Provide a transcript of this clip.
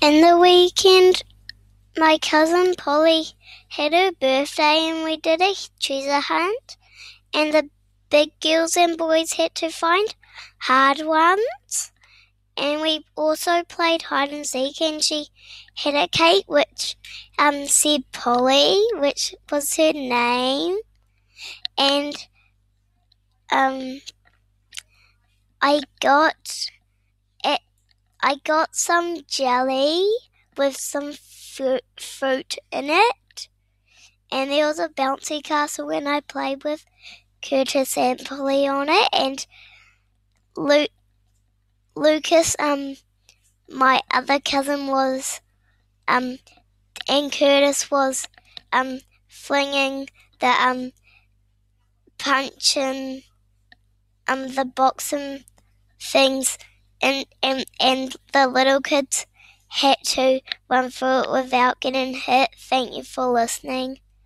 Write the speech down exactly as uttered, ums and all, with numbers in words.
In the weekend, my cousin Polly had her birthday and we did a treasure hunt, and the big girls and boys had to find hard ones. And we also played hide and seek, and she had a cake which um, said Polly, which was her name. And um, I got it, I got some jelly with some fruit, fruit in it. And there was a bouncy castle and I played with Curtis and Polly on it. And Lu- Lucas, um, my other cousin, was, um, and Curtis was, um, flinging the, um, punch and, um, the boxing things, and, and, and the little kids had to run through it without getting hit. Thank you for listening.